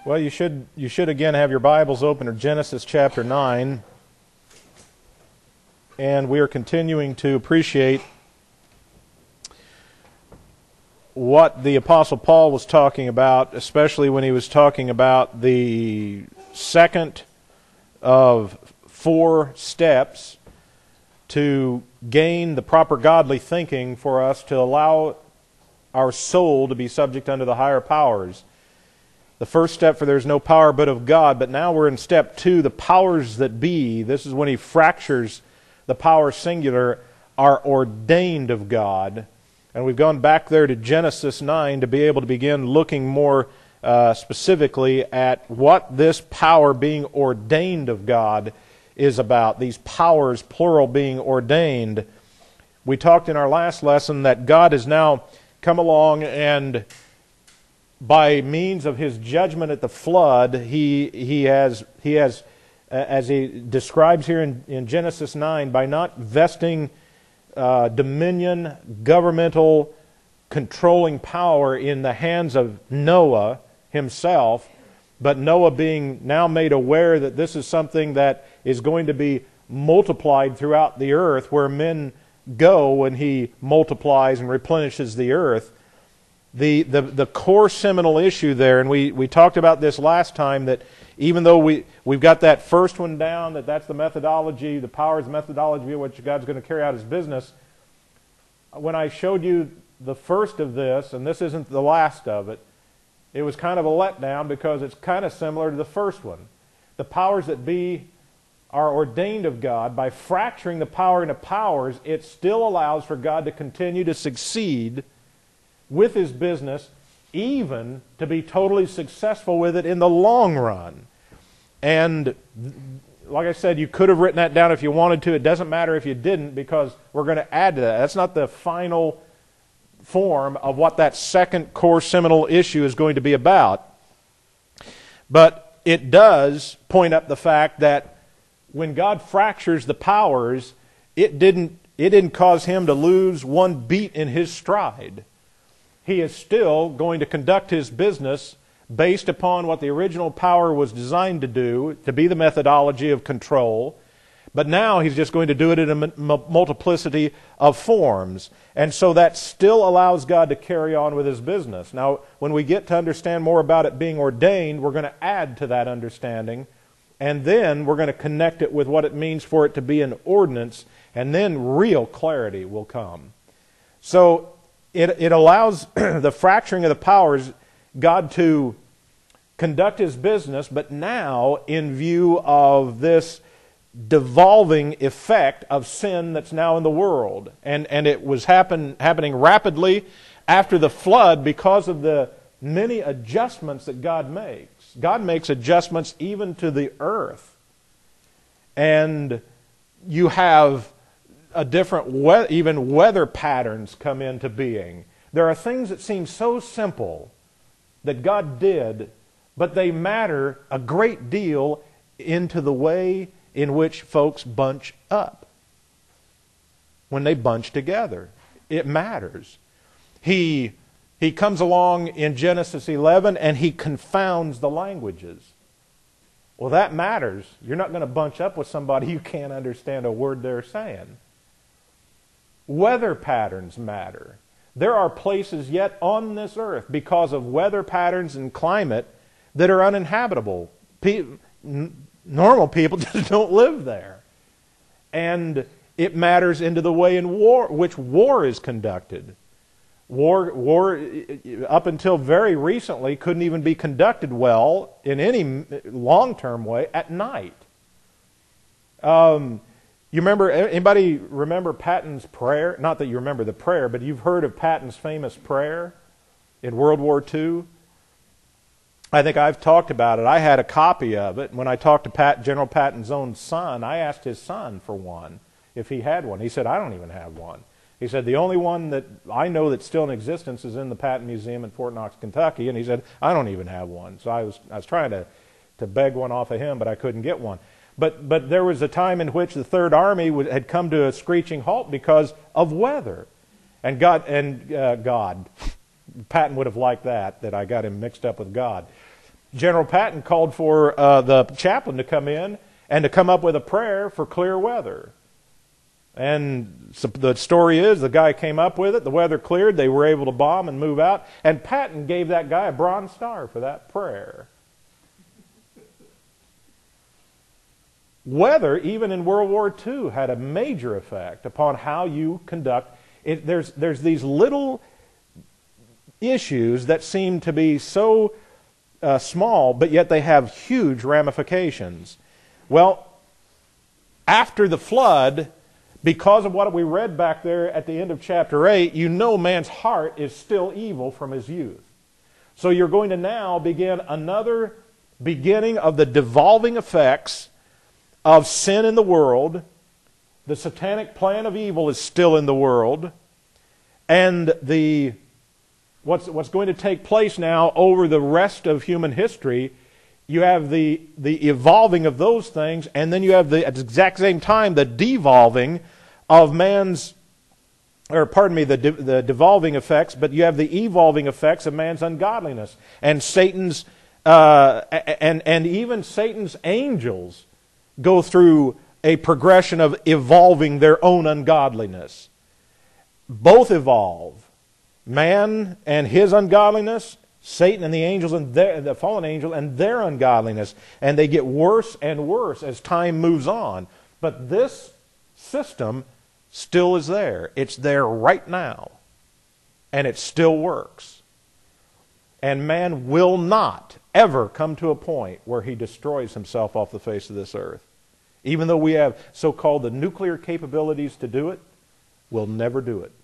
Well, you should again have your Bibles open to Genesis chapter 9. And we are continuing to appreciate what the Apostle Paul was talking about, especially when he was talking about the second of 4 steps to gain the proper godly thinking for us to allow our soul to be subject unto the higher powers. The first step for there's no power but of God, but now we're in step 2, the powers that be. This is when he fractures the power singular, are ordained of God. And we've gone back there to Genesis 9 to be able to begin looking more specifically at what this power being ordained of God is about. These powers, plural, being ordained. We talked in our last lesson that God has now come along and by means of His judgment at the flood, He has, as He describes here in Genesis 9, by not vesting dominion, governmental, controlling power in the hands of Noah himself, but Noah being now made aware that this is something that is going to be multiplied throughout the earth, where men go when He multiplies and replenishes the earth. The core seminal issue there, and we talked about this last time, that even though we've got that first one down, that's the methodology, the power is the methodology of which God's going to carry out His business. When I showed you the first of this, and this isn't the last of it, it was kind of a letdown because it's kind of similar to the first one. The powers that be are ordained of God. By fracturing the power into powers, it still allows for God to continue to succeed with His business, even to be totally successful with it in the long run. And like I said, you could have written that down if you wanted to. It doesn't matter if you didn't, because we're going to add to that. That's not the final form of what that second core seminal issue is going to be about. But it does point up the fact that when God fractures the powers, it didn't cause Him to lose one beat in His stride. He is still going to conduct His business based upon what the original power was designed to do, to be the methodology of control. But now He's just going to do it in a multiplicity of forms. And so that still allows God to carry on with His business. Now, when we get to understand more about it being ordained, we're going to add to that understanding. And then we're going to connect it with what it means for it to be an ordinance. And then real clarity will come. So it allows the fracturing of the powers, God to conduct His business, but now in view of this devolving effect of sin that's now in the world. And it was happening rapidly after the flood because of the many adjustments that God makes. God makes adjustments even to the earth. And you have a different even weather patterns come into being. There are things that seem so simple that God did, but they matter a great deal into the way in which folks bunch up. When they bunch together, it matters. He comes along in Genesis 11 and He confounds the languages. Well, that matters. You're not going to bunch up with somebody you can't understand a word they're saying. Weather patterns matter. There are places yet on this earth, because of weather patterns and climate, that are uninhabitable. Normal people just don't live there. And it matters into the way in which war is conducted. War, up until very recently, couldn't even be conducted well in any long-term way at night. Anybody remember Patton's prayer? Not that you remember the prayer, but you've heard of Patton's famous prayer in World War II. I think I've talked about it. I had a copy of it. When I talked to General Patton's own son, I asked his son for one, if he had one. He said, I don't even have one. He said, the only one that I know that's still in existence is in the Patton Museum in Fort Knox, Kentucky. And he said, I don't even have one. So I was trying to beg one off of him, but I couldn't get one. But there was a time in which the Third Army had come to a screeching halt because of weather. And God, Patton would have liked that I got him mixed up with God. General Patton called for the chaplain to come in and to come up with a prayer for clear weather. And so the story is the guy came up with it, the weather cleared, they were able to bomb and move out, and Patton gave that guy a Bronze Star for that prayer. Weather, even in World War II, had a major effect upon how you conduct it. There's these little issues that seem to be so small, but yet they have huge ramifications. Well, after the flood, because of what we read back there at the end of chapter 8, you know man's heart is still evil from his youth. So you're going to now begin another beginning of the devolving effects of sin in the world. The satanic plan of evil is still in the world. And what's going to take place now over the rest of human history, you have the evolving of those things, and then you have at the exact same time the devolving of the devolving effects, but you have the evolving effects of man's ungodliness and Satan's and even Satan's angels go through a progression of evolving their own ungodliness. Both evolve. Man and his ungodliness, Satan and the angels and the fallen angel and their ungodliness. And they get worse and worse as time moves on. But this system still is there. It's there right now. And it still works. And man will not ever come to a point where he destroys himself off the face of this earth. Even though we have so-called the nuclear capabilities to do it, we'll never do it.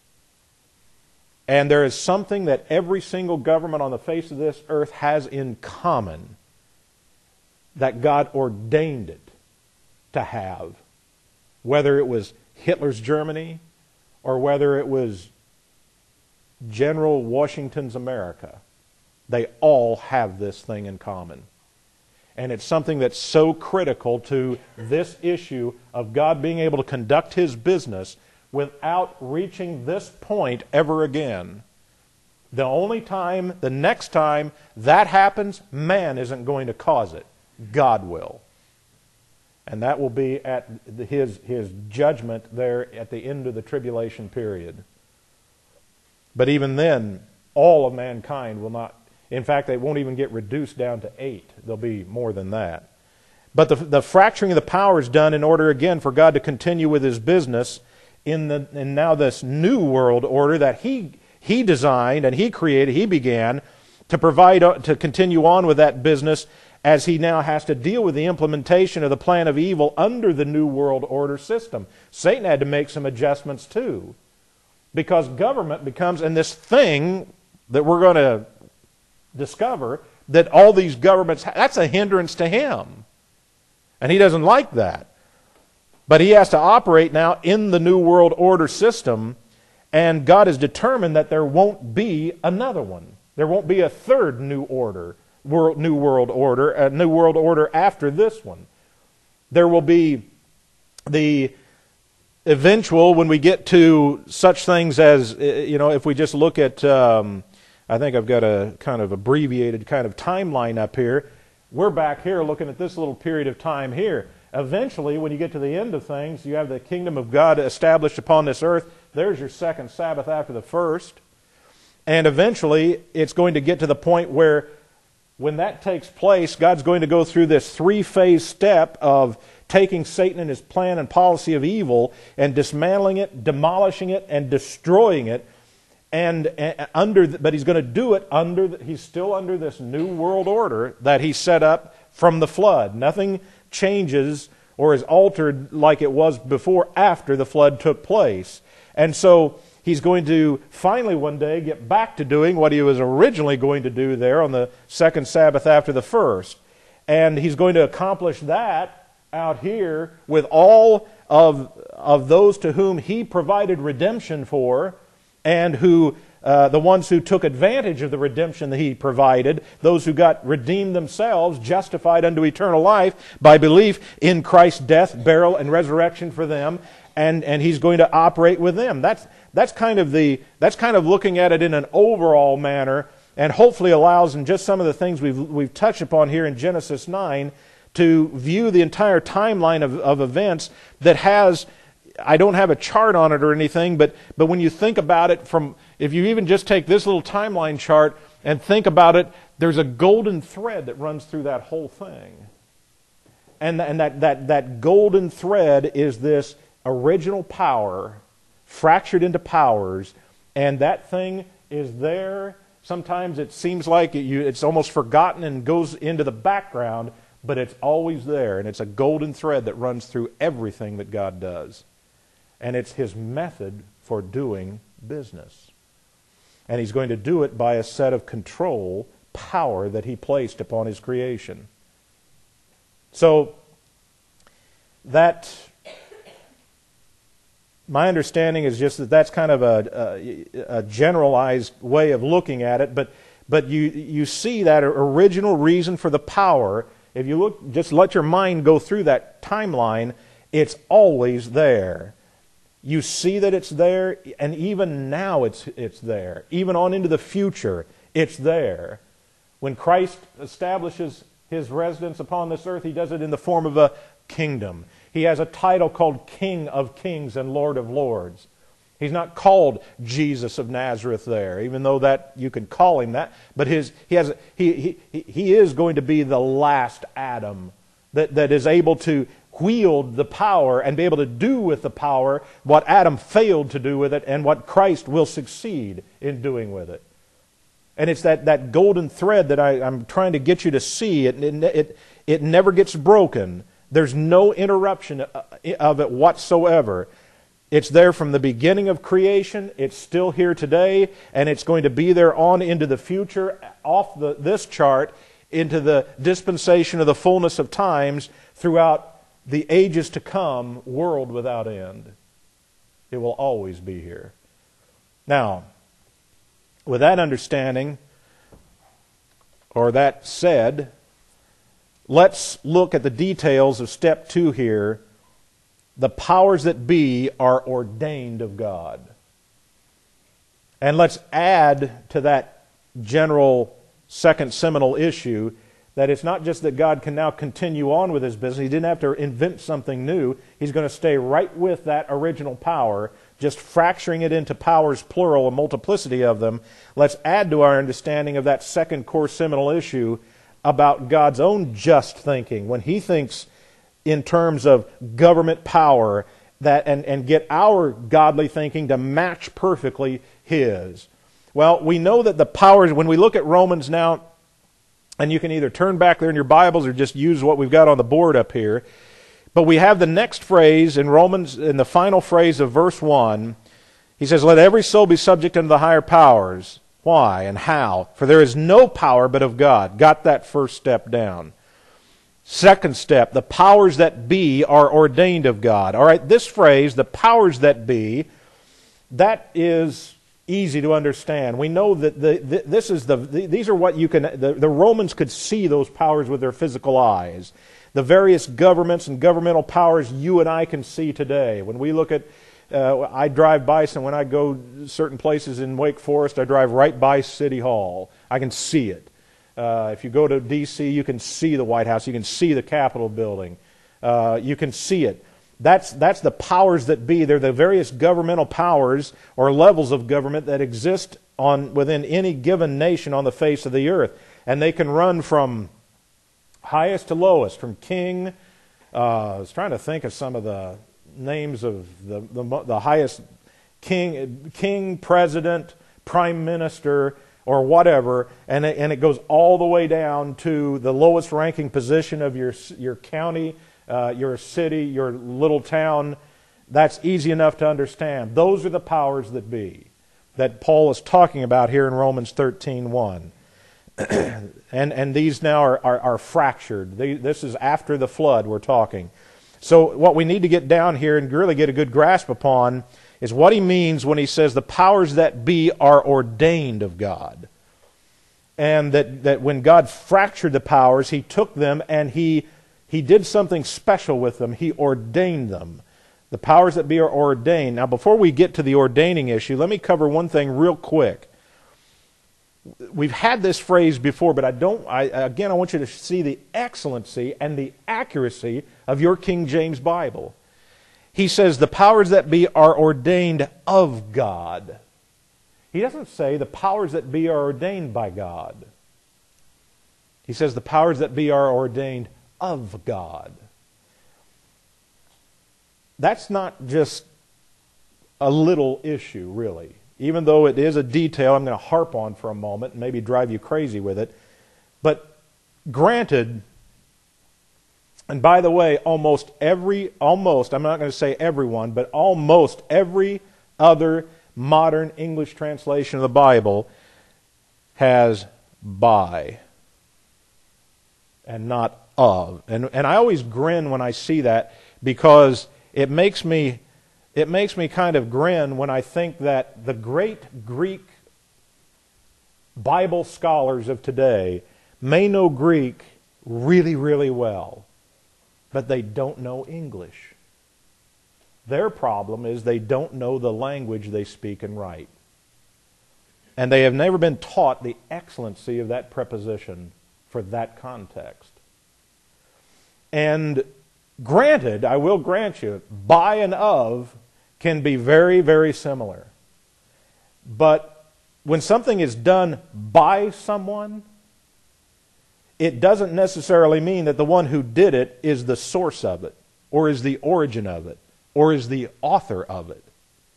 And there is something that every single government on the face of this earth has in common that God ordained it to have. Whether it was Hitler's Germany or whether it was General Washington's America, they all have this thing in common. And it's something that's so critical to this issue of God being able to conduct His business without reaching this point ever again. The next time that happens, man isn't going to cause it. God will. And that will be at his judgment there at the end of the tribulation period. But even then, all of mankind will not. In fact, they won't even get reduced down to 8. There'll be more than that. But the fracturing of the power is done in order, again, for God to continue with His business in now this new world order that He designed and He created, He began to provide, to continue on with that business as He now has to deal with the implementation of the plan of evil under the new world order system. Satan had to make some adjustments too, because government becomes, and this thing that we're going to discover, that all these governments, that's a hindrance to him. And he doesn't like that. But he has to operate now in the New World Order system, and God has determined that there won't be another one. There won't be a third New World Order after this one. There will be the eventual, when we get to such things as, if we just look at, I think I've got a kind of abbreviated kind of timeline up here. We're back here looking at this little period of time here. Eventually, when you get to the end of things, you have the kingdom of God established upon this earth. There's your second Sabbath after the first. And eventually, it's going to get to the point where when that takes place, God's going to go through this three-phase step of taking Satan and his plan and policy of evil and dismantling it, demolishing it, and destroying it. But He's going to do it He's still under this new world order that He set up from the flood. Nothing changes or is altered like it was before after the flood took place. And so He's going to finally one day get back to doing what He was originally going to do there on the second Sabbath after the first. And He's going to accomplish that out here with all of those to whom He provided redemption for, and who the ones who took advantage of the redemption that He provided, those who got redeemed themselves, justified unto eternal life by belief in Christ's death, burial, and resurrection for them, and He's going to operate with them. That's kind of looking at it in an overall manner and hopefully allows, in just some of the things we've touched upon here in Genesis 9, to view the entire timeline of events that has, I don't have a chart on it or anything, but when you think about it if you even just take this little timeline chart and think about it, there's a golden thread that runs through that whole thing. And that golden thread is this original power fractured into powers, and that thing is there. Sometimes it seems like it's almost forgotten and goes into the background, but it's always there, and it's a golden thread that runs through everything that God does. And it's His method for doing business. And He's going to do it by a set of control power that He placed upon His creation. So, my understanding is just that's kind of a generalized way of looking at it, but you see that original reason for the power. If you look, just let your mind go through that timeline, it's always there. You see that it's there, and even now it's there. Even on into the future, it's there. When Christ establishes His residence upon this earth, He does it in the form of a kingdom. He has a title called King of Kings and Lord of Lords. He's not called Jesus of Nazareth there, even though that you could call Him that. But he is going to be the last Adam that is able to wield the power and be able to do with the power what Adam failed to do with it and what Christ will succeed in doing with it. And it's that golden thread that I'm trying to get you to see. It never gets broken. There's no interruption of it whatsoever. It's there from the beginning of creation. It's still here today, and it's going to be there on into the future, off this chart, into the dispensation of the fullness of times, throughout the ages to come, world without end. It will always be here. Now, with that understanding, or that said, let's look at the details of step 2 here. The powers that be are ordained of God. And let's add to that general second seminal issue that it's not just that God can now continue on with His business. He didn't have to invent something new. He's going to stay right with that original power, just fracturing it into powers plural, a multiplicity of them. Let's add to our understanding of that second core seminal issue about God's own just thinking. When He thinks in terms of government power, and get our godly thinking to match perfectly His. Well, we know that the powers, when we look at Romans now, and you can either turn back there in your Bibles or just use what we've got on the board up here, but we have the next phrase in Romans, in the final phrase of verse 1, he says, "Let every soul be subject unto the higher powers." Why and how? "For there is no power but of God." Got that first step down. Second step, the powers that be are ordained of God. All right, this phrase, the powers that be, that is easy to understand. We know that these are what you can, the Romans could see those powers with their physical eyes. The various governments and governmental powers you and I can see today. When we look at, I drive by, and when I go certain places in Wake Forest, I drive right by City Hall. I can see it. If you go to D.C., you can see the White House. You can see the Capitol building. You can see it. That's the powers that be. They're the various governmental powers or levels of government that exist within any given nation on the face of the earth. And they can run from highest to lowest, from king. I was trying to think of some of the names of the highest king, president, prime minister, or whatever, and it goes all the way down to the lowest ranking position of your county, your city, your little town. That's easy enough to understand. Those are the powers that be that Paul is talking about here in Romans 13:1. and these now are fractured. This is after the flood we're talking. So what we need to get down here and really get a good grasp upon is what he means when he says the powers that be are ordained of God. And that when God fractured the powers, He took them and He did something special with them. He ordained them. The powers that be are ordained. Now, before we get to the ordaining issue, let me cover one thing real quick. we've had this phrase before, but again, I want you to see the excellency and the accuracy of your King James Bible. He says the powers that be are ordained of God. He doesn't say the powers that be are ordained by God. He says the powers that be are ordained of God. That's not just a little issue, really. Even though it is a detail I'm going to harp on for a moment and maybe drive you crazy with it. But granted, and by the way, I'm not going to say everyone, but almost every other modern English translation of the Bible has by and not of. And I always grin when I see that, because it makes me kind of grin when I think that the great Greek Bible scholars of today may know Greek really, really well, but they don't know English. Their problem is they don't know the language they speak and write. And they have never been taught the excellency of that preposition for that context. And granted, I will grant you, by and of can be very, very similar. But when something is done by someone, it doesn't necessarily mean that the one who did it is the source of it, or is the origin of it, or is the author of it.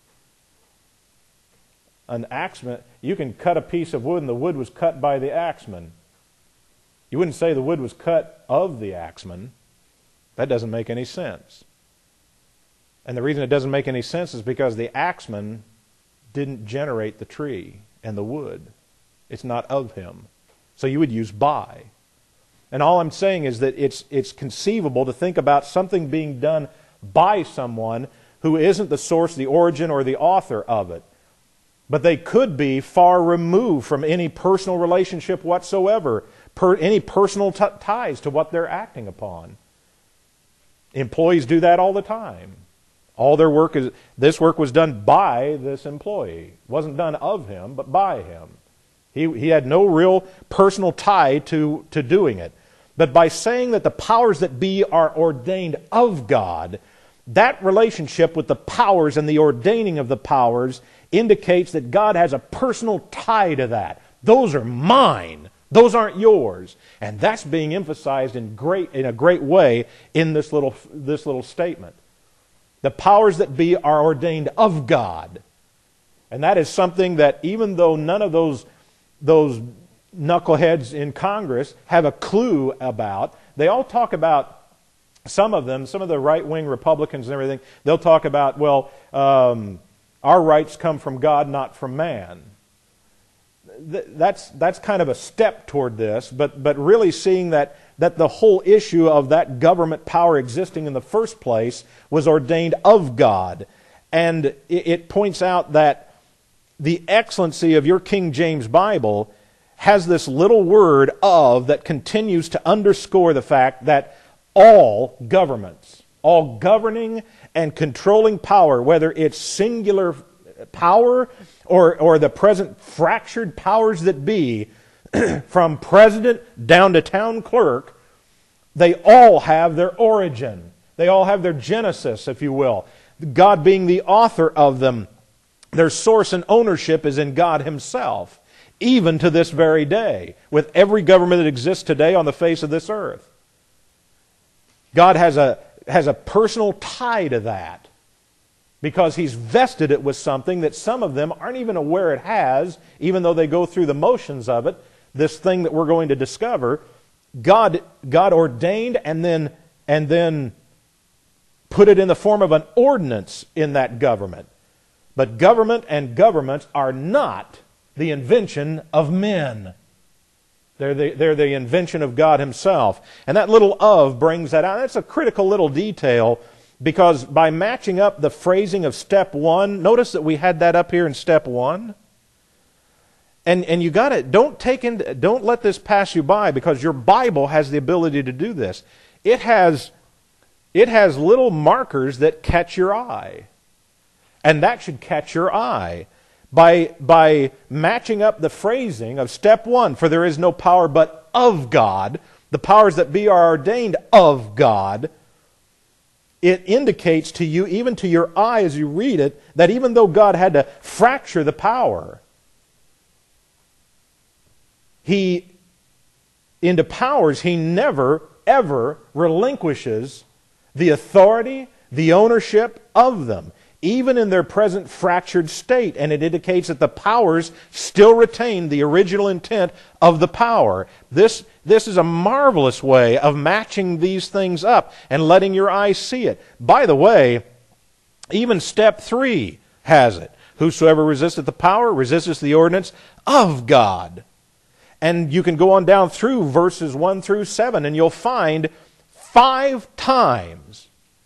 An axeman, you can cut a piece of wood and the wood was cut by the axeman. You wouldn't say the wood was cut of the axeman. That doesn't make any sense. And the reason it doesn't make any sense is because the axeman didn't generate the tree and the wood. It's not of him. So you would use by. And all I'm saying is that it's conceivable to think about something being done by someone who isn't the source, the origin, or the author of it. But they could be far removed from any personal relationship whatsoever, any personal ties to what they're acting upon. Employees do that all the time. All their work this work was done by this employee. It wasn't done of him, but by him. He had no real personal tie to doing it. But by saying that the powers that be are ordained of God, that relationship with the powers and the ordaining of the powers indicates that God has a personal tie to that. Those are mine. Those aren't yours. And that's being emphasized in a great way in this little statement. The powers that be are ordained of God. And that is something that even though none of those knuckleheads in Congress have a clue about, they all talk about, some of the right-wing Republicans and everything, they'll talk about, our rights come from God, not from man. That's kind of a step toward this, but really seeing that the whole issue of that government power existing in the first place was ordained of God. And it points out that the excellency of your King James Bible has this little word of that continues to underscore the fact that all governments, all governing and controlling power, whether it's singular power or the present fractured powers that be, from president down to town clerk, they all have their origin. They all have their genesis, if you will. God being the author of them. Their source and ownership is in God Himself, even to this very day, with every government that exists today on the face of this earth. God has a personal tie to that, because He's vested it with something that some of them aren't even aware it has, even though they go through the motions of it. This thing that we're going to discover, God ordained and then put it in the form of an ordinance in that government. But government and governments are not the invention of men. They're the invention of God Himself. And that little of brings that out. That's a critical little detail, because by matching up the phrasing of step 1, notice that we had that up here in step 1. And you got it. Don't let this pass you by, because your Bible has the ability to do this. It has little markers that catch your eye. And that should catch your eye. by matching up the phrasing of step 1, for there is no power but of God, the powers that be are ordained of God, it indicates to you, even to your eye as you read it, that even though God had to fracture the power, into powers, He never, ever relinquishes the authority, the ownership of them, even in their present fractured state. And it indicates that the powers still retain the original intent of the power. This is a marvelous way of matching these things up and letting your eyes see it. By the way, even step 3 has it. Whosoever resisteth the power resisteth the ordinance of God. And you can go on down through verses 1 through 7, and you'll find 5 times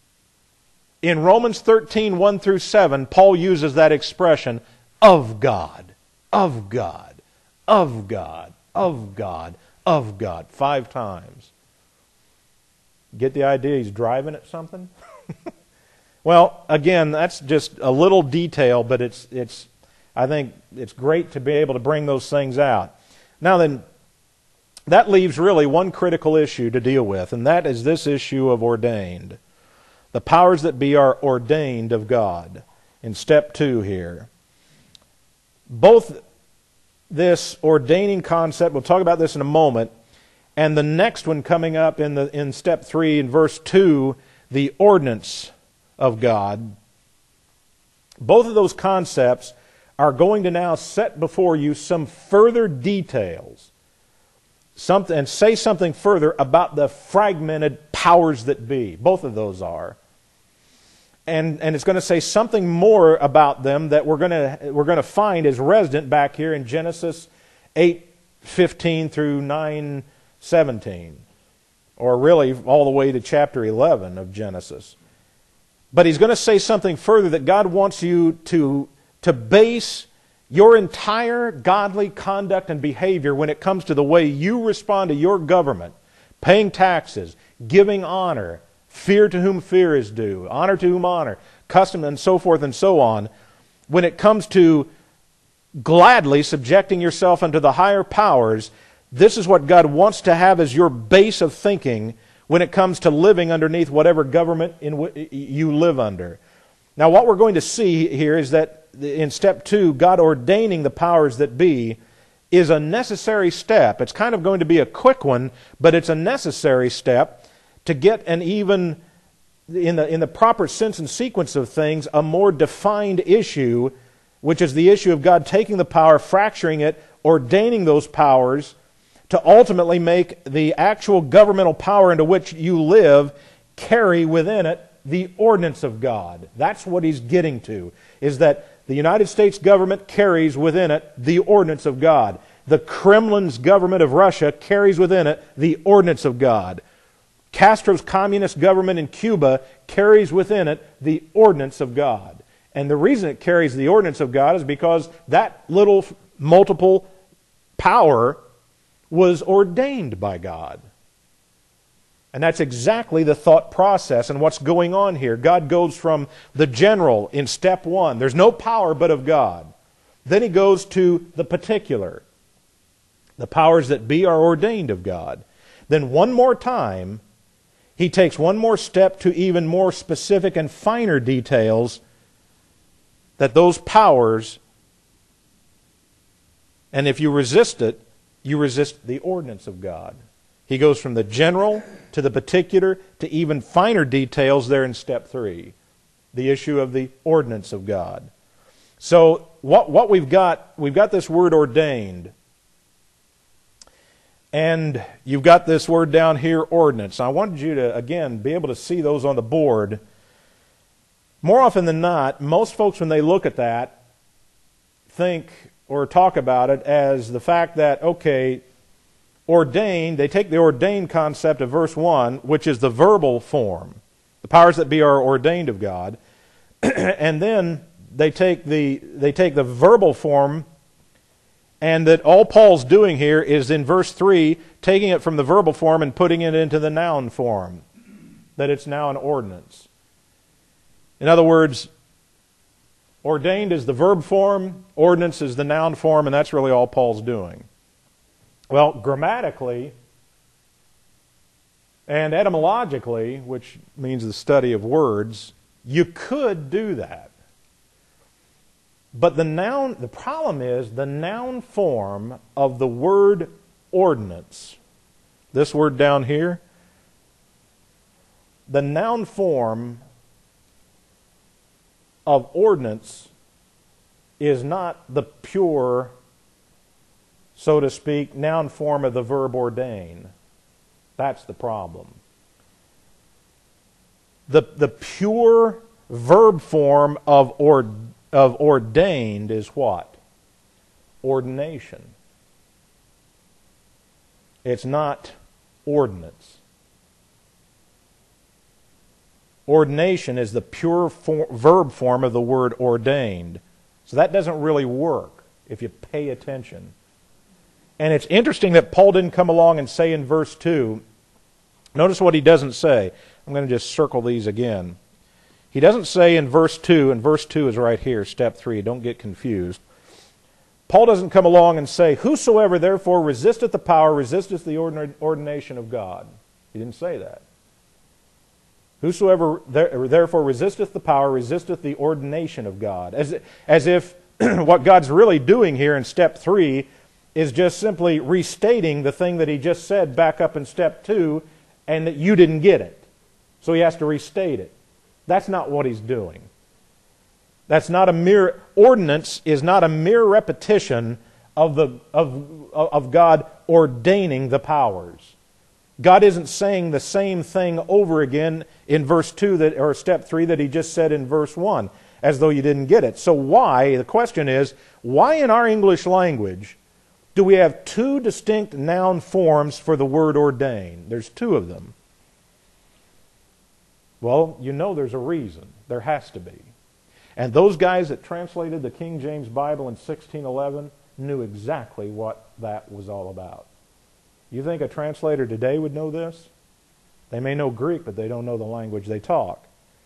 in Romans 13, 1 through 7, Paul uses that expression, of God, of God, of God, of God, of God, 5 times. Get the idea he's driving at something? Well, again, that's just a little detail, but I think it's great to be able to bring those things out. Now then, that leaves really one critical issue to deal with, and that is this issue of ordained. The powers that be are ordained of God. In step 2 here. Both this ordaining concept, we'll talk about this in a moment, and the next one coming up in step 3 in verse 2, the ordinance of God. Both of those concepts are going to now set before you some further details and say something further about the fragmented powers that be. Both of those are. And it's going to say something more about them that we're going to find is resident back here in Genesis 8:15 through 9:17, or really all the way to chapter 11 of Genesis. But he's going to say something further that God wants you to base your entire godly conduct and behavior when it comes to the way you respond to your government, paying taxes, giving honor, fear to whom fear is due, honor to whom honor, custom, and so forth and so on. When it comes to gladly subjecting yourself unto the higher powers, this is what God wants to have as your base of thinking when it comes to living underneath whatever government you live under. Now, what we're going to see here is that in step 2, God ordaining the powers that be is a necessary step. It's kind of going to be a quick one, but it's a necessary step to get an even, in the proper sense and sequence of things, a more defined issue, which is the issue of God taking the power, fracturing it, ordaining those powers to ultimately make the actual governmental power into which you live carry within it the ordinance of God. That's what he's getting to, is that the United States government carries within it the ordinance of God. The Kremlin's government of Russia carries within it the ordinance of God. Castro's communist government in Cuba carries within it the ordinance of God. And the reason it carries the ordinance of God is because that little multiple power was ordained by God. And that's exactly the thought process and what's going on here. God goes from the general in step 1. There's no power but of God. Then he goes to the particular. The powers that be are ordained of God. Then one more time, he takes one more step to even more specific and finer details that those powers, and if you resist it, you resist the ordinance of God. He goes from the general to the particular to even finer details there in step 3. The issue of the ordinance of God. So what we've got this word ordained. And you've got this word down here, ordinance. I wanted you to, again, be able to see those on the board. More often than not, most folks when they look at that think or talk about it as the fact that, okay, ordained, they take the ordained concept of verse 1, which is the verbal form. The powers that be are ordained of God. And then they take the verbal form, and that all Paul's doing here is in verse 3, taking it from the verbal form and putting it into the noun form. That it's now an ordinance. In other words, Ordained is the verb form, ordinance is the noun form, and that's really all Paul's doing. Well, grammatically and etymologically, which means the study of words, you could do that. But the problem is the noun form of the word ordinance, this word down here, the noun form of ordinance is not the pure, so to speak, noun form of the verb ordain. That's the problem. The pure verb form of ordained is what? Ordination. It's not ordinance. Ordination is the pure verb form of the word ordained. So that doesn't really work if you pay attention. And it's interesting that Paul didn't come along and say in verse 2, notice what he doesn't say. I'm going to just circle these again. He doesn't say in verse 2, and verse 2 is right here, step 3, don't get confused. Paul doesn't come along and say, whosoever therefore resisteth the power, resisteth the ordination of God. He didn't say that. Whosoever therefore resisteth the power, resisteth the ordination of God. As if what God's really doing here in step 3 is just simply restating the thing that he just said back up in step 2, and that you didn't get it. So he has to restate it. That's not what he's doing. That's not a mere ordinance is not a mere repetition of God ordaining the powers. God isn't saying the same thing over again in verse 2 or step 3 that he just said in verse 1, as though you didn't get it. So why, the question is, why in our English language do we have two distinct noun forms for the word ordain? There's two of them. Well, you know there's a reason. There has to be. And those guys that translated the King James Bible in 1611 knew exactly what that was all about. You think a translator today would know this? They may know Greek, but they don't know the language they talk.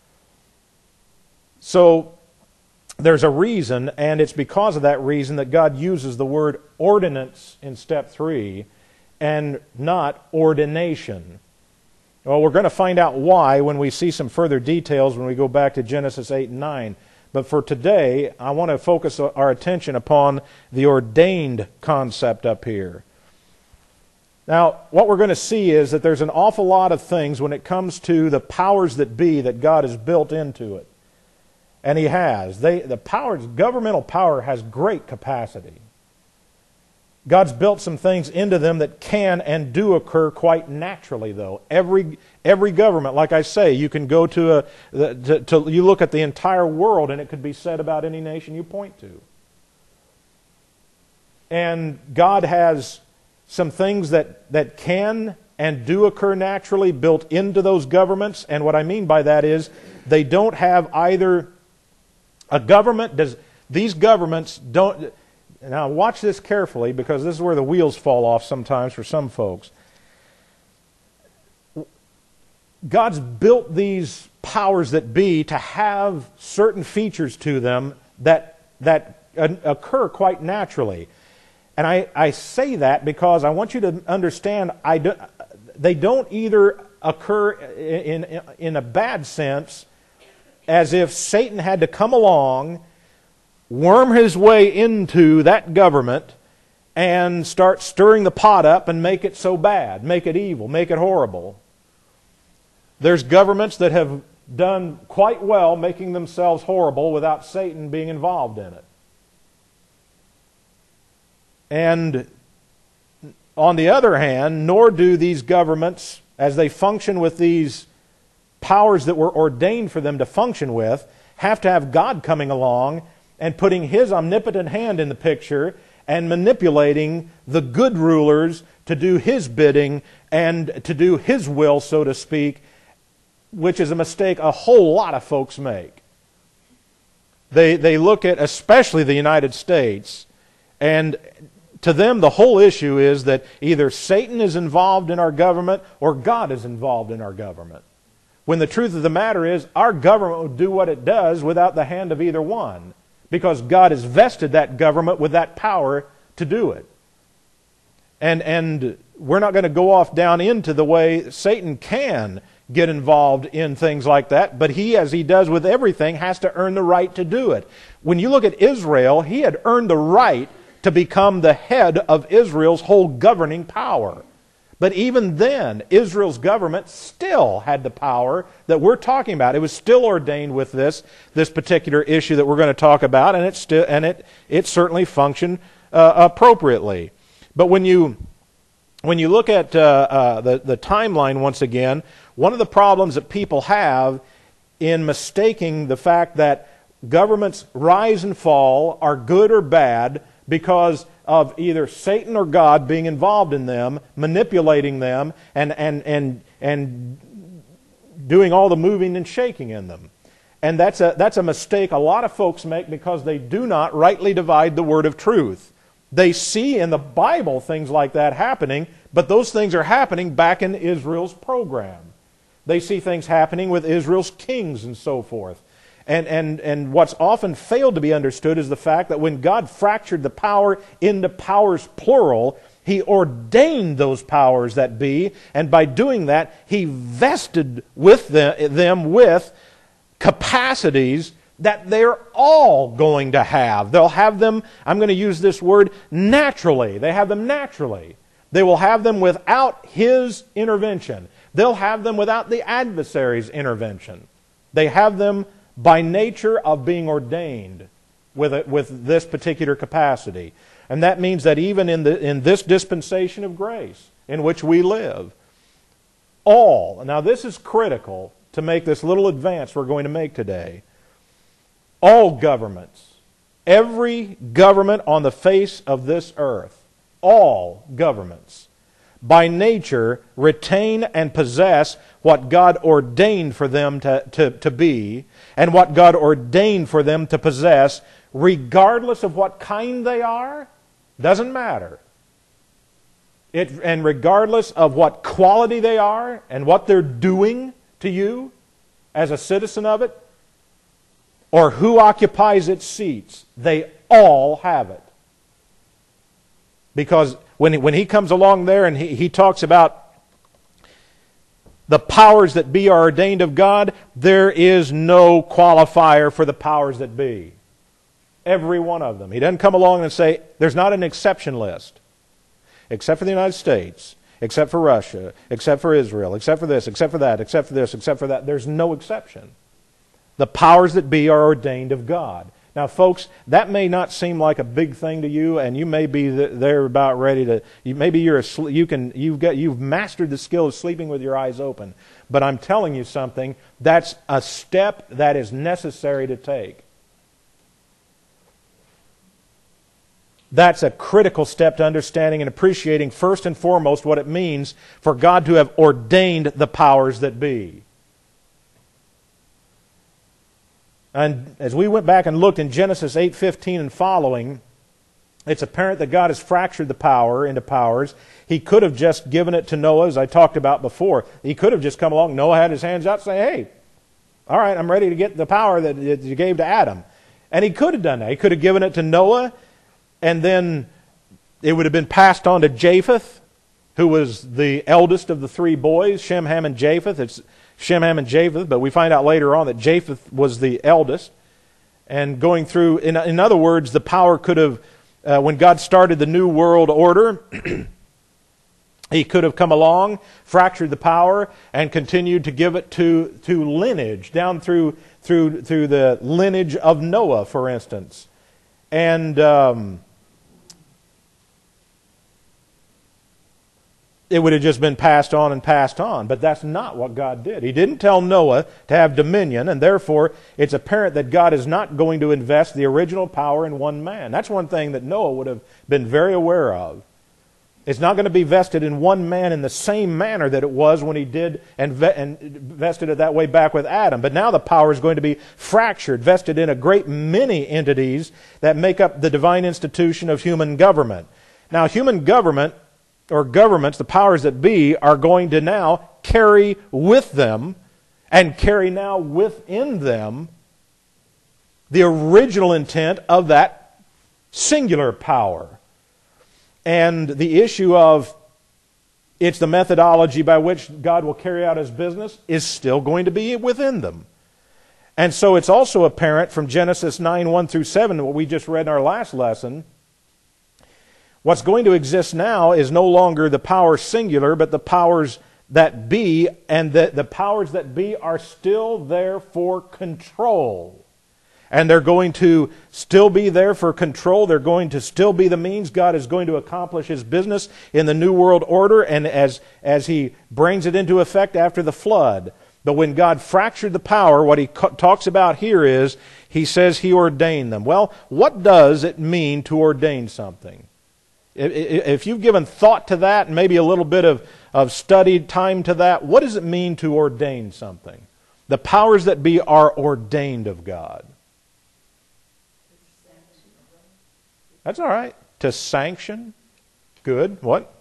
So there's a reason, and it's because of that reason that God uses the word ordinance in step 3 and not ordination. Well, we're going to find out why when we see some further details when we go back to Genesis 8 and 9. But for today, I want to focus our attention upon the ordained concept up here. Now, what we're going to see is that there's an awful lot of things when it comes to the powers that be that God has built into it. And He has. Governmental power has great capacity. God's built some things into them that can and do occur quite naturally, though. Every government, like I say, you can go you look at the entire world, and it could be said about any nation you point to. And God has some things that can and do occur naturally built into those governments. And what I mean by that is they don't have either a government. These governments don't. Now watch this carefully, because this is where the wheels fall off sometimes for some folks. God's built these powers that be to have certain features to them that occur quite naturally. And I say that because I want you to understand they don't either occur in a bad sense, as if Satan had to come along, worm his way into that government and start stirring the pot up and make it so bad, make it evil, make it horrible. There's governments that have done quite well making themselves horrible without Satan being involved in it. And on the other hand, nor do these governments, as they function with these powers that were ordained for them to function with, have to have God coming along and putting His omnipotent hand in the picture and manipulating the good rulers to do His bidding and to do His will, so to speak, which is a mistake a whole lot of folks make. They look at, especially the United States, and to them the whole issue is that either Satan is involved in our government or God is involved in our government. When the truth of the matter is, our government would do what it does without the hand of either one. because God has vested that government with that power to do it. And we're not going to go off down into the way Satan can get involved in things like that, but he, as he does with everything, has to earn the right to do it. When you look at Israel, he had earned the right to become the head of Israel's whole governing power. But even then, Israel's government still had the power that we're talking about. It was still ordained with this particular issue that we're going to talk about, and it certainly functioned appropriately. But when you look at the timeline once again, one of the problems that people have in mistaking the fact that governments rise and fall are good or bad because of either Satan or God being involved in them, manipulating them, and doing all the moving and shaking in them. And that's a mistake a lot of folks make because they do not rightly divide the word of truth. They see in the Bible things like that happening, but those things are happening back in Israel's program. They see things happening with Israel's kings and so forth. And what's often failed to be understood is the fact that when God fractured the power into powers plural, He ordained those powers that be, and by doing that, He vested with them with capacities that they're all going to have. They'll have them, I'm going to use this word, naturally. They have them naturally. They will have them without His intervention. They'll have them without the adversary's intervention. They have them by nature of being ordained with this particular capacity. And that means that even in this dispensation of grace in which we live, now this is critical to make this little advance we're going to make today, all governments, every government on the face of this earth, all governments, by nature retain and possess what God ordained for them to be and what God ordained for them to possess, regardless of what kind they are, doesn't matter. And regardless of what quality they are and what they're doing to you as a citizen of it, or who occupies its seats, they all have it. Because when he comes along there and he talks about the powers that be are ordained of God, there is no qualifier for the powers that be. Every one of them. He doesn't come along and say, there's not an exception list. Except for the United States, except for Russia, except for Israel, except for this, except for that, except for this, except for that. There's no exception. The powers that be are ordained of God. Now, folks, that may not seem like a big thing to you, and you may be there about ready to. Maybe you're asleep. You've mastered the skill of sleeping with your eyes open. But I'm telling you something. That's a step that is necessary to take. That's a critical step to understanding and appreciating first and foremost what it means for God to have ordained the powers that be. And as we went back and looked in Genesis 8:15 and following, it's apparent that God has fractured the power into powers. He could have just given it to Noah, as I talked about before. He could have just come along. Noah had his hands out and say, hey, all right, I'm ready to get the power that you gave to Adam. And he could have done that. He could have given it to Noah, and then it would have been passed on to Japheth, who was the eldest of the three boys, Shem, Ham, and Japheth. It's Shem, Ham, and Japheth, but we find out later on that Japheth was the eldest. And going through, in other words, the power could have, when God started the New World Order, He could have come along, fractured the power, and continued to give it to lineage, down through the lineage of Noah, for instance. And it would have just been passed on and passed on. But that's not what God did. He didn't tell Noah to have dominion, and therefore it's apparent that God is not going to invest the original power in one man. That's one thing that Noah would have been very aware of. It's not going to be vested in one man in the same manner that it was when he did and vested it that way back with Adam. But now the power is going to be fractured, vested in a great many entities that make up the divine institution of human government. Now, human government, or governments, the powers that be, are going to now carry with them and carry now within them the original intent of that singular power. And the issue of it's the methodology by which God will carry out His business is still going to be within them. And so it's also apparent from Genesis 9, 1-7, what we just read in our last lesson. What's going to exist now is no longer the power singular, but the powers that be, and the powers that be are still there for control. And they're going to still be there for control. They're going to still be the means. God is going to accomplish His business in the New World Order and as He brings it into effect after the flood. But when God fractured the power, what He talks about here is, He says He ordained them. Well, what does it mean to ordain something? If you've given thought to that and maybe a little bit of studied time to that, what does it mean to ordain something? The powers that be are ordained of God. That's all right. To sanction. Good. What?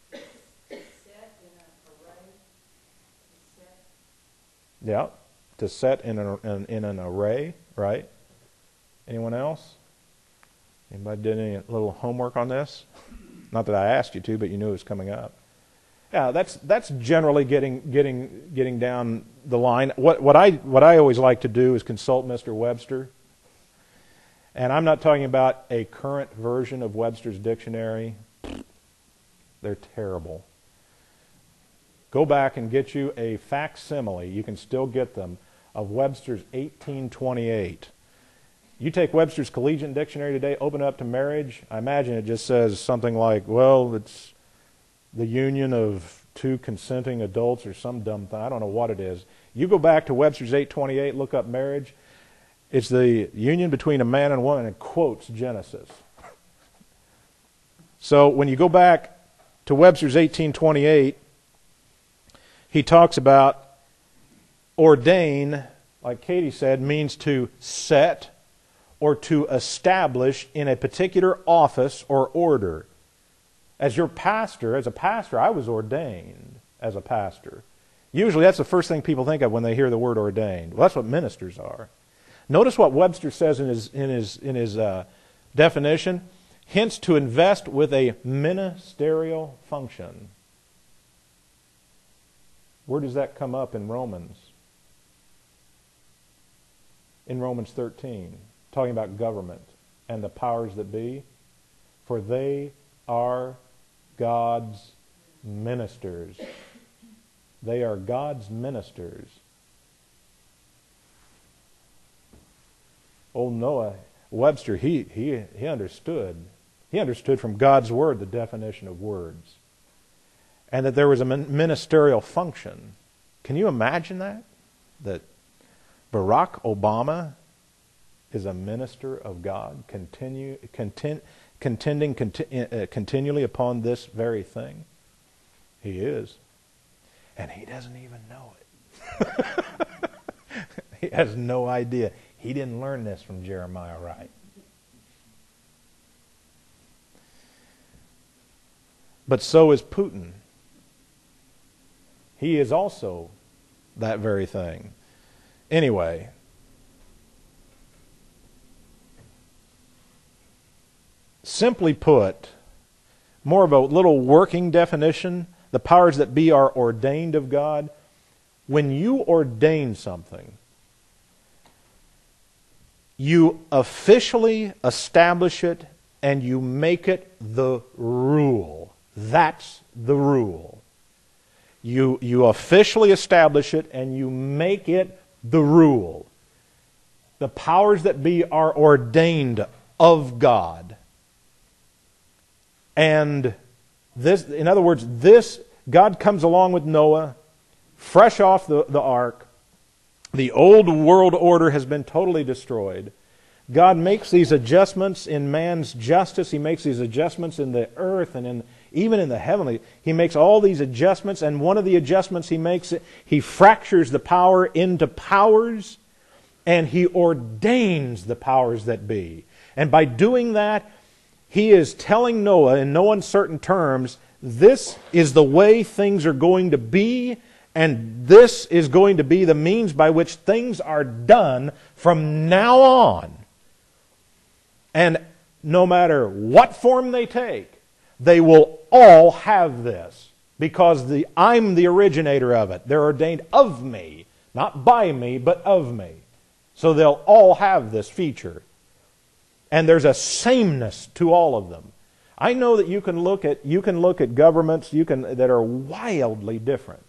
Yeah. To set in an array, right? Anyone else? Anybody did any little homework on this? Not that I asked you to, but you knew it was coming up. Yeah, that's generally getting down the line. What I always like to do is consult Mr. Webster. And I'm not talking about a current version of Webster's dictionary. They're terrible. Go back and get you a facsimile. You can still get them, of Webster's 1828. You take Webster's Collegiate Dictionary today, open it up to marriage. I imagine it just says something like, well, it's the union of two consenting adults or some dumb thing. I don't know what it is. You go back to Webster's 828, look up marriage. It's the union between a man and a woman, and it quotes Genesis. So when you go back to Webster's 1828, he talks about ordain, like Katie said, means to set or to establish in a particular office or order. As a pastor, I was ordained as a pastor. Usually that's the first thing people think of when they hear the word ordained. Well, that's what ministers are. Notice what Webster says in his definition. Hence, to invest with a ministerial function. Where does that come up in Romans? In Romans 13, talking about government and the powers that be. For they are God's ministers. They are God's ministers. Old Noah, Webster, he understood. He understood from God's Word the definition of words. And that there was a ministerial function. Can you imagine that? That Barack Obama is a minister of God, contending continually upon this very thing? He is. And he doesn't even know it. He has no idea. He didn't learn this from Jeremiah Wright. But so is Putin. He is also that very thing. Anyway, simply put, more of a little working definition, the powers that be are ordained of God. When you ordain something, you officially establish it and you make it the rule. That's the rule. You officially establish it and you make it the rule. The powers that be are ordained of God. And this, in other words, God comes along with Noah, fresh off the ark. The old world order has been totally destroyed. God makes these adjustments in man's justice. He makes these adjustments in the earth and even in the heavenly. He makes all these adjustments, and one of the adjustments He makes, He fractures the power into powers, and He ordains the powers that be. And by doing that, He is telling Noah in no uncertain terms, this is the way things are going to be, and this is going to be the means by which things are done from now on. And no matter what form they take, they will all have this. Because I'm the originator of it. They're ordained of me. Not by me, but of me. So they'll all have this feature. And there's a sameness to all of them. I know that you can look at governments that are wildly different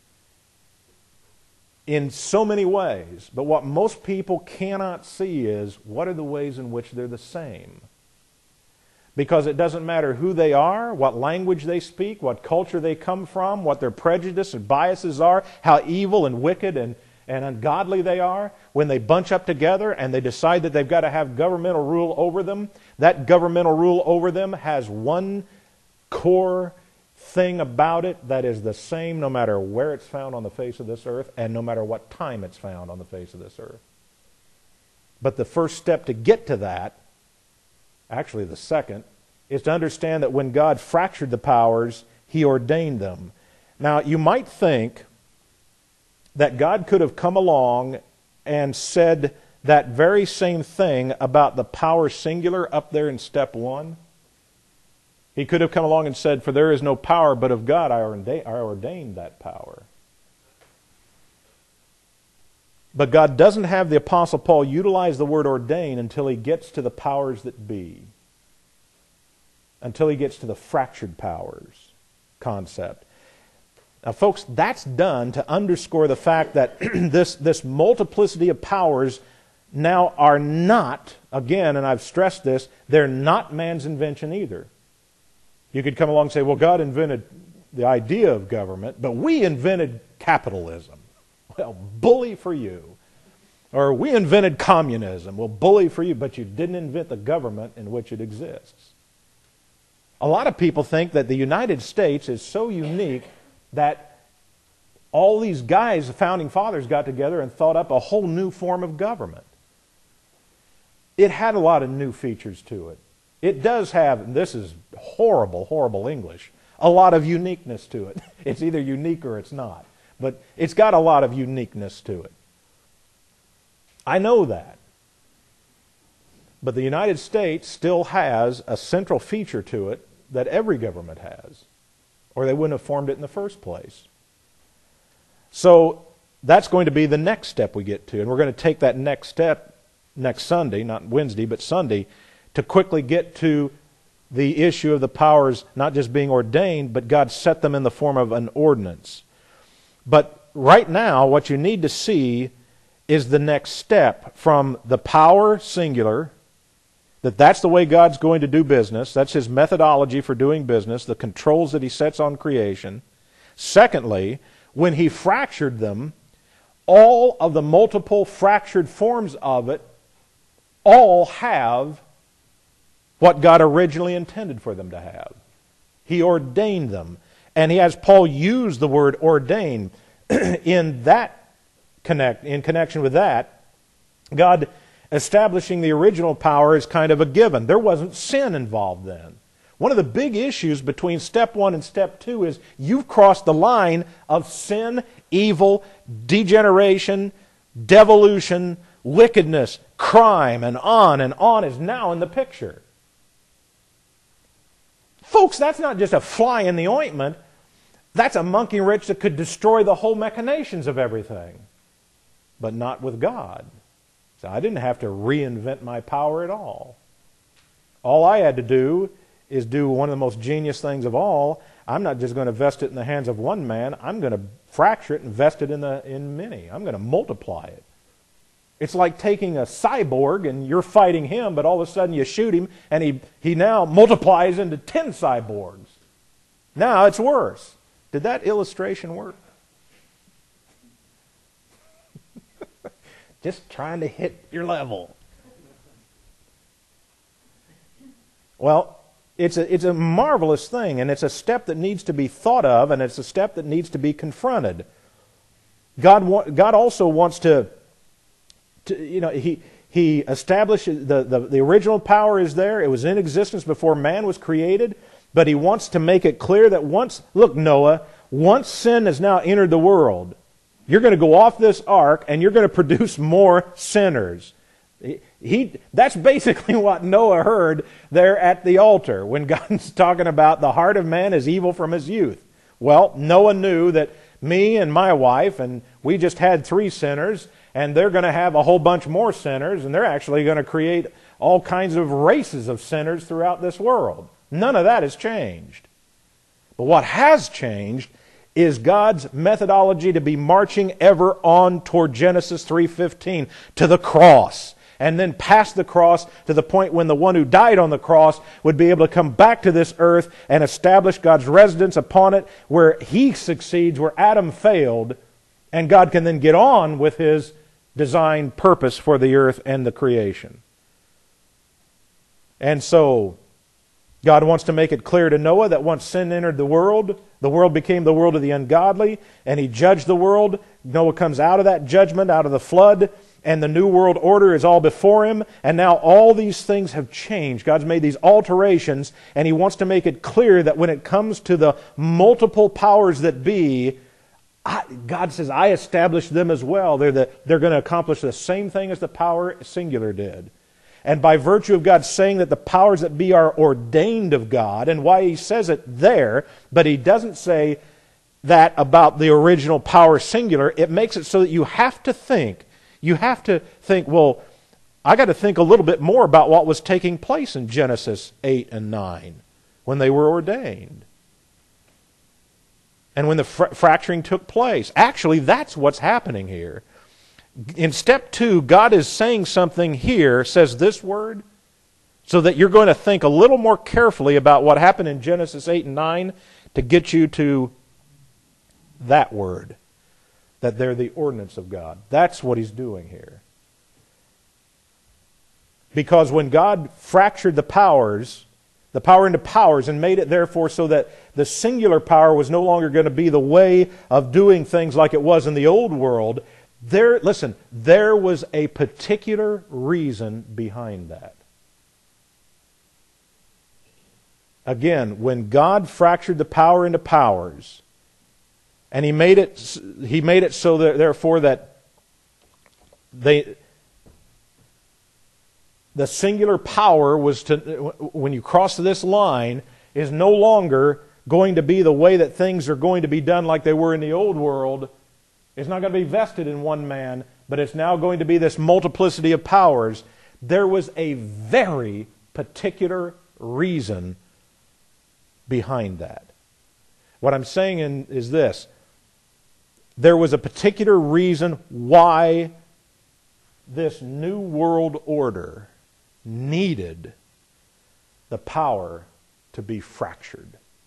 in so many ways. But what most people cannot see is what are the ways in which they're the same. Because it doesn't matter who they are, what language they speak, what culture they come from, what their prejudice and biases are, how evil and wicked and ungodly they are. When they bunch up together and they decide that they've got to have governmental rule over them, that governmental rule over them has one core thing about it that is the same no matter where it's found on the face of this earth and no matter what time it's found on the face of this earth. But the first step to get to that, actually the second, is to understand that when God fractured the powers, He ordained them. Now, you might think that God could have come along and said that very same thing about the power singular up there in step 1. He could have come along and said, "For there is no power but of God, I ordained that power." But God doesn't have the Apostle Paul utilize the word ordain until he gets to the powers that be. Until he gets to the fractured powers concept. Now, folks, that's done to underscore the fact that this multiplicity of powers now are not, again, and I've stressed this, they're not man's invention either. You could come along and say, well, God invented the idea of government, but we invented capitalism. Well, bully for you. Or we invented communism. Well, bully for you, but you didn't invent the government in which it exists. A lot of people think that the United States is so unique that all these guys, the founding fathers, got together and thought up a whole new form of government. It had a lot of new features to it. It does have, and this is horrible, horrible English, a lot of uniqueness to it. It's either unique or it's not. But it's got a lot of uniqueness to it. I know that. But the United States still has a central feature to it that every government has, or they wouldn't have formed it in the first place. So that's going to be the next step we get to, and we're going to take that next step next Sunday, not Wednesday, but Sunday, to quickly get to the issue of the powers not just being ordained, but God set them in the form of an ordinance. But right now, what you need to see is the next step from the power singular, that's the way God's going to do business. That's His methodology for doing business, the controls that He sets on creation. Secondly, when He fractured them, all of the multiple fractured forms of it all have what God originally intended for them to have. He ordained them. And He has Paul use the word ordain in connection with that. God establishing the original power is kind of a given. There wasn't sin involved then. One of the big issues between step 1 and step 2 is you've crossed the line of sin, evil, degeneration, devolution, wickedness, crime, and on is now in the picture. Folks, that's not just a fly in the ointment. That's a monkey wrench that could destroy the whole machinations of everything. But not with God. So I didn't have to reinvent my power at all. All I had to do is do one of the most genius things of all. I'm not just going to vest it in the hands of one man. I'm going to fracture it and vest it in many. I'm going to multiply it. It's like taking a cyborg and you're fighting him, but all of a sudden you shoot him and he now multiplies into 10 cyborgs. Now it's worse. Did that illustration work? Just trying to hit your level. Well, it's a marvelous thing, and it's a step that needs to be thought of, and it's a step that needs to be confronted. God also wants to He establishes the original power is there. It was in existence before man was created, but He wants to make it clear that once sin has now entered the world, you're going to go off this ark and you're going to produce more sinners. That's basically what Noah heard there at the altar when God's talking about the heart of man is evil from his youth. Well, Noah knew that me and my wife, and we just had 3 sinners, and they're going to have a whole bunch more sinners, and they're actually going to create all kinds of races of sinners throughout this world. None of that has changed. But what has changed is God's methodology to be marching ever on toward Genesis 3:15, to the cross. And then past the cross to the point when the one who died on the cross would be able to come back to this earth and establish God's residence upon it, where He succeeds, where Adam failed, and God can then get on with His design purpose for the earth and the creation. And so God wants to make it clear to Noah that once sin entered the world became the world of the ungodly, and He judged the world. Noah comes out of that judgment, out of the flood, and the new world order is all before him, and now all these things have changed. God's made these alterations, and He wants to make it clear that when it comes to the multiple powers that be, God says, I established them as well. They're going to accomplish the same thing as the power singular did. And by virtue of God saying that the powers that be are ordained of God, and why He says it there, but He doesn't say that about the original power singular, it makes it so that you have to think, well, I got to think a little bit more about what was taking place in Genesis 8 and 9 when they were ordained. And when the fracturing took place. Actually, that's what's happening here. In step 2, God is saying something here, says this word, so that you're going to think a little more carefully about what happened in Genesis 8 and 9 to get you to that word, that they're the ordinance of God. That's what He's doing here. Because when God fractured the power into powers, and made it therefore so that the singular power was no longer going to be the way of doing things like it was in the old world, there was a particular reason behind that. Again, when God fractured the power into powers, and He made it so that therefore that the singular power was to, when you cross this line, is no longer going to be the way that things are going to be done like they were in the old world. It's not going to be vested in one man, but it's now going to be this multiplicity of powers. There was a very particular reason behind that. What I'm saying is this. There was a particular reason why this new world order needed the power to be fractured.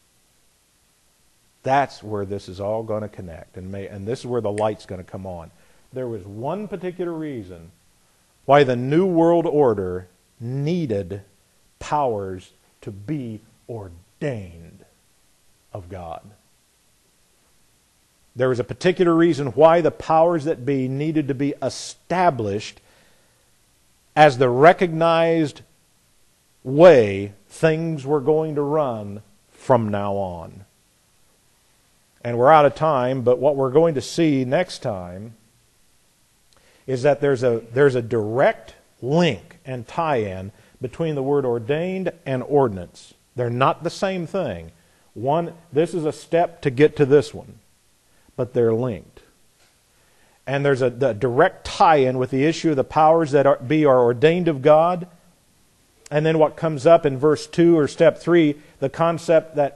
That's where this is all going to connect, and this is where the light's going to come on. There was one particular reason why the New World Order needed powers to be ordained of God. There was a particular reason why the powers that be needed to be established as the recognized way things were going to run from now on. And we're out of time, but what we're going to see next time is that there's a direct link and tie-in between the word ordained and ordinance. They're not the same thing. This is a step to get to this one, but they're linked. And there's a direct tie-in with the issue of the powers that are ordained of God. And then what comes up in verse 2 or step 3, the concept that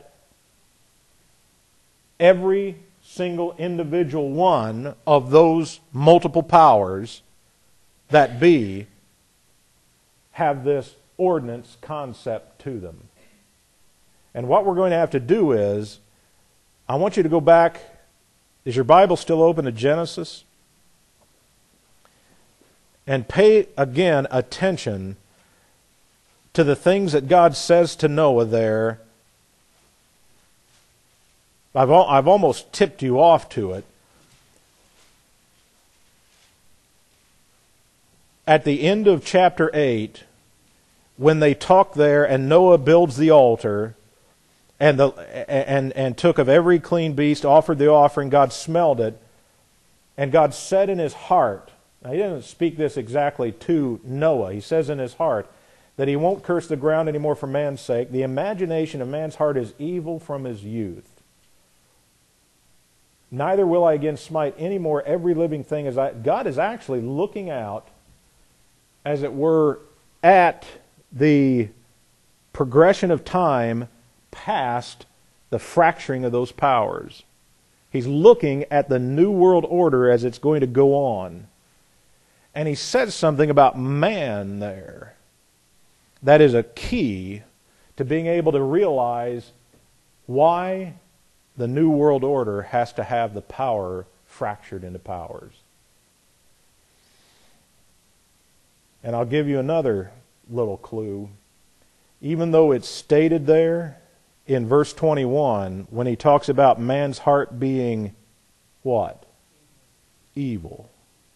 every single individual one of those multiple powers that be have this ordinance concept to them. And what we're going to have to do is, I want you to go back. Is your Bible still open to Genesis? And pay again attention to the things that God says to Noah there. I've almost tipped you off to it. At the end of chapter 8, when they talk there and Noah builds the altar and took of every clean beast, offered the offering, God smelled it, and God said in His heart, Now, he doesn't speak this exactly to Noah. He says in his heart that he won't curse the ground anymore for man's sake. The imagination of man's heart is evil from his youth. Neither will I again smite any more every living thing as I... God is actually looking out, as it were, at the progression of time past the fracturing of those powers. He's looking at the new world order as it's going to go on. And he says something about man there that is a key to being able to realize why the new world order has to have the power fractured into powers. And I'll give you another little clue. Even though it's stated there in verse 21, when he talks about man's heart being what? Evil.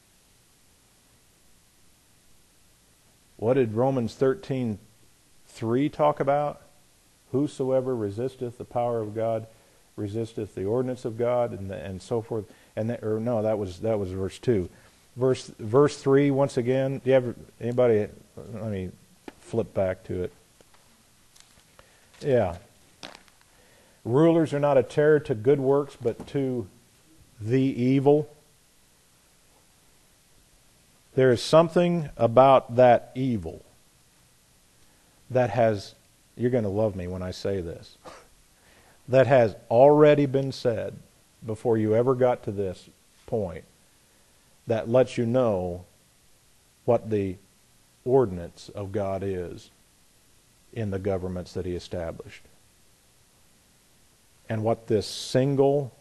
What did Romans 13:3 talk about? Whosoever resisteth the power of God resisteth the ordinance of God, and so forth. And that, or no, that was verse 2. Verse 3 once again. Do you have anybody? Let me flip back to it. Yeah. Rulers are not a terror to good works, but to the evil. There is something about that evil that has, you're going to love me when I say this, that has already been said before you ever got to this point, that lets you know what the ordinance of God is in the governments that he established. And what this single,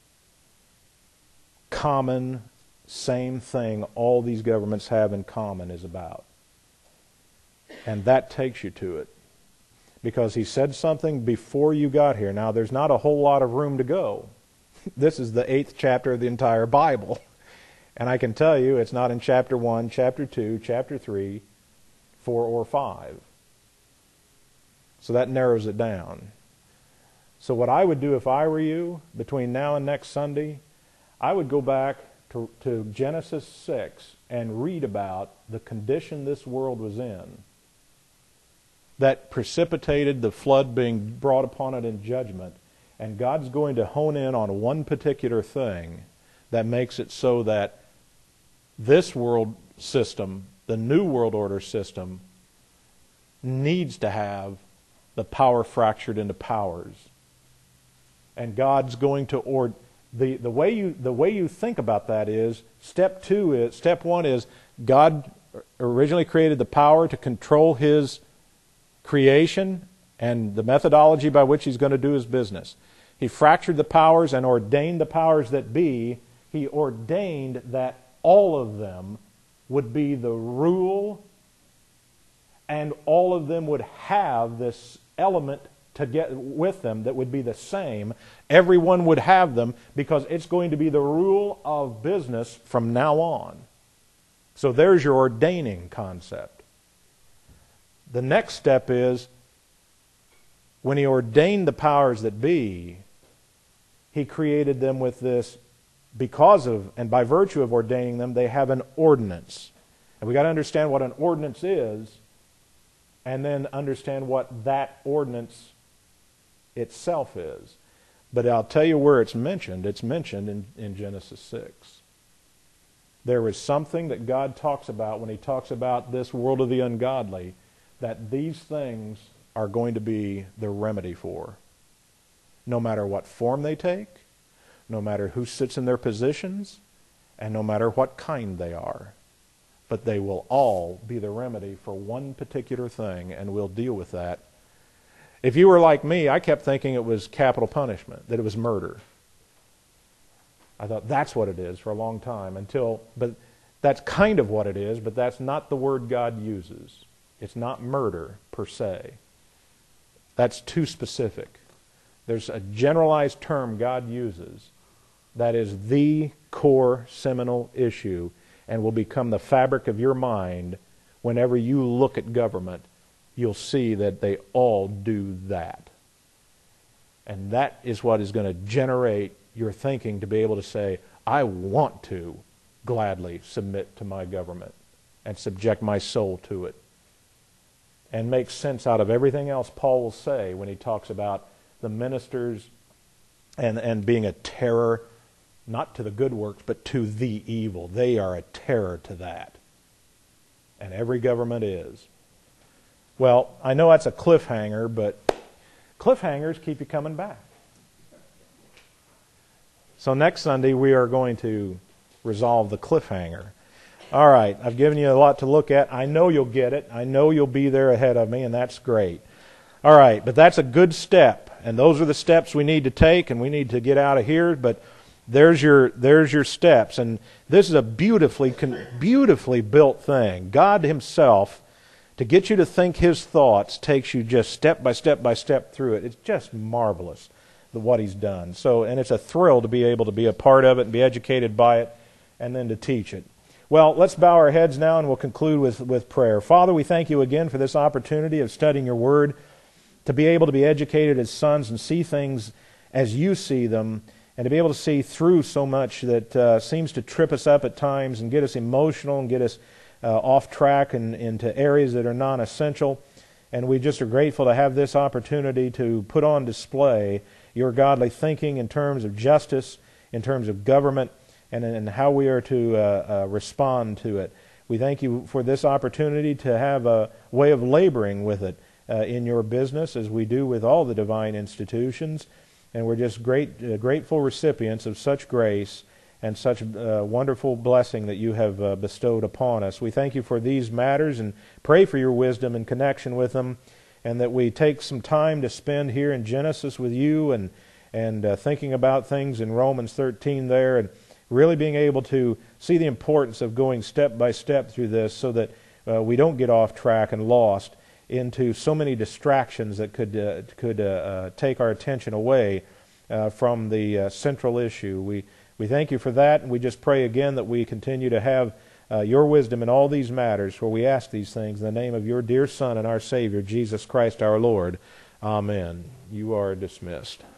common, same thing all these governments have in common is about. And that takes you to it. Because he said something before you got here. Now, there's not a whole lot of room to go. This is the 8th chapter of the entire Bible. And I can tell you it's not in chapter 1, chapter 2, chapter 3, 4, or 5. So that narrows it down. So what I would do if I were you, between now and next Sunday, I would go back to Genesis 6 and read about the condition this world was in that precipitated the flood being brought upon it in judgment. And God's going to hone in on one particular thing that makes it so that this world system, the New World Order system, needs to have the power fractured into powers. And God's going to the way you think about that is step 1 is God originally created the power to control his creation and the methodology by which he's going to do his business. He fractured the powers and ordained the powers that be. He ordained that all of them would be the rule, and all of them would have this element to get with them that would be the same. Everyone would have them because it's going to be the rule of business from now on. So there's your ordaining concept. The next step is when he ordained the powers that be, he created them with this because of and by virtue of ordaining them, they have an ordinance. And we got to understand what an ordinance is and then understand what that ordinance itself is. But I'll tell you where it's mentioned. It's mentioned in Genesis 6. There is something that God talks about when he talks about this world of the ungodly, that these things are going to be the remedy for. No matter what form they take, no matter who sits in their positions, and no matter what kind they are. But they will all be the remedy for one particular thing, and we'll deal with that. If you were like me, I kept thinking it was capital punishment, that it was murder. I thought that's what it is for a long time but that's kind of what it is, but that's not the word God uses. It's not murder per se. That's too specific. There's a generalized term God uses that is the core seminal issue and will become the fabric of your mind whenever you look at government. You'll see that they all do that. And that is what is going to generate your thinking to be able to say, I want to gladly submit to my government and subject my soul to it and make sense out of everything else Paul will say when he talks about the ministers and being a terror, not to the good works, but to the evil. They are a terror to that. And every government is. Well, I know that's a cliffhanger, but cliffhangers keep you coming back. So next Sunday we are going to resolve the cliffhanger. All right, I've given you a lot to look at. I know you'll get it. I know you'll be there ahead of me, and that's great. All right, but that's a good step, and those are the steps we need to take, and we need to get out of here, but there's your steps, and this is a beautifully built thing. God Himself, to get you to think His thoughts, takes you just step by step by step through it. It's just marvelous what He's done. So, and it's a thrill to be able to be a part of it and be educated by it and then to teach it. Well, let's bow our heads now and we'll conclude with prayer. Father, we thank You again for this opportunity of studying Your Word, to be able to be educated as sons and see things as You see them, and to be able to see through so much that seems to trip us up at times and get us emotional and get us off track and into areas that are non-essential. And we just are grateful to have this opportunity to put on display Your godly thinking in terms of justice, in terms of government, and how we are to respond to it. We thank You for this opportunity to have a way of laboring with it in Your business, as we do with all the divine institutions. And we're just grateful recipients of such grace and such wonderful blessing that You have bestowed upon us. We thank You for these matters and pray for Your wisdom in connection with them, and that we take some time to spend here in Genesis with You and thinking about things in Romans 13 there, and really being able to see the importance of going step by step through this so that we don't get off track and lost into so many distractions that could take our attention away from the central issue. We thank You for that, and we just pray again that we continue to have Your wisdom in all these matters, for we ask these things in the name of Your dear Son and our Savior, Jesus Christ our Lord. Amen. You are dismissed.